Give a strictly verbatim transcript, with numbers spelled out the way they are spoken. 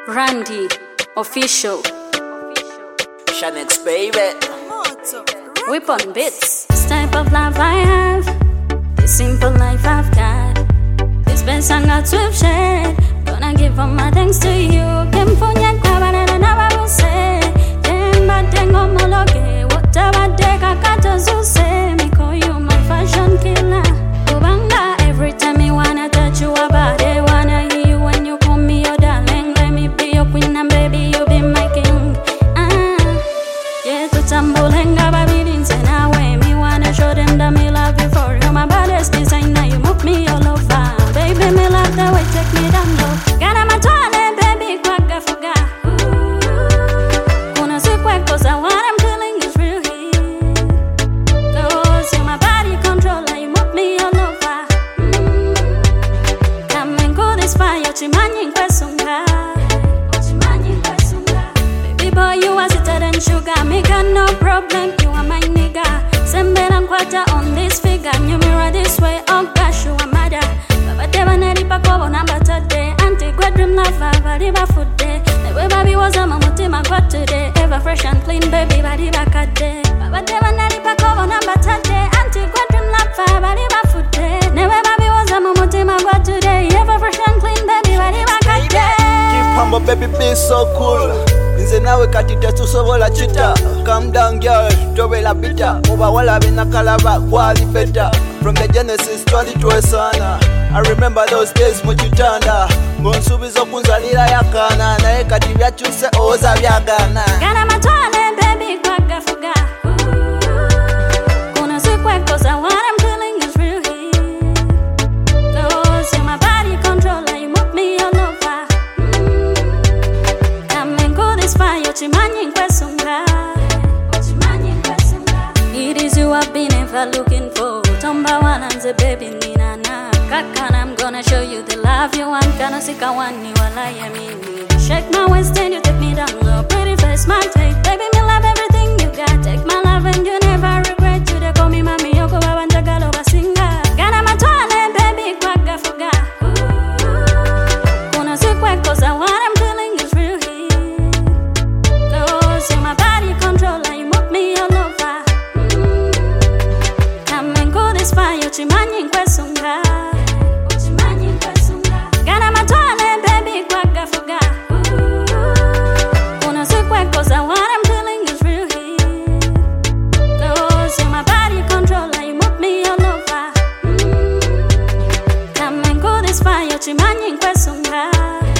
Randy, official. Shanex, baby. Whip on bits. This type of love I have, this simple life I've got, this best I got to share. Gonna give all my thanks to you. Kim Funya Kabana and I will say, Demba Dengo Mologe, whatever day I got to say, me call you my fashion killer. Ubanga, every time you wanna touch you about it, wanna hear you when you call me your darling. Let me be your queen and baby, you be my king. Ah, yeah, to Tambulenga, baby, and I way me wanna show them that me love you for you. My baddest designer, you move me all over. Baby, me love the way take me down low. Got my toilet, baby, quagga fuga. Kuna sikwe cause I what I'm feeling is real here. Cause you're my body controller, you move me all over. Mm. Come and go this fire, chimanyi nkwesunga. Baby boy, you are sweeter than sugar. Me got no problem, you are my nigga. Sembe na nkwata on this figure. You mirror this way, oh gosh, you are mother. Baba deba neripa kobo namba today. Auntie gwa dream lava, bariba food day. The way baby was a mamuti magwa today. Ever fresh and clean, baby, bariba kade. Baba deba neripa kobo namba today. Auntie gwa dream lava, bariba food day. The way baby was a mamuti magwa today. Ever fresh and clean, baby, bariba kade. Keep humble, baby, be so cool. Nze nawe kati tetusobola chita. Calm down girl, tobela bita. Muba wala bina kalaba kwali beta. From the Genesis twali tuwesana. I remember those days muchitanda. Ngonsubizo kunzalira yakana. Nae kati vyachuse oza vyagana. Gana matwale baby kwaga fuga. Kuna sikwe cause I what I'm feeling is real here. Cause you're my body controller, you move me all over. Mm. Come and go this fire, chimanyi nkwesunga. It is you I've been ever looking for. Tomba wananze baby ninana. Kakana, I'm gonna show you the love you want. Kana sika wani wala yamini. Shake my waist and you take me down low. Pretty face, my tape. Baby, me love everything you got. Take my love and you never regret. You dey call me mami, yoko baba njagalo basinga. Gana matwale, baby, kwaga fuga. Kuna sikwe cause I what I'm feeling is real here. Cause you're my body controller, you move me all over. Mm. Come and go this fire, chimanyi nkwesunga. Gana matwale, baby, kwaga fuga. Kuna sikwe cause I what I'm feeling is real here. Cause you're my body controller, you move me all over. Mm. Come and go this fire, chimanyi nkwesunga.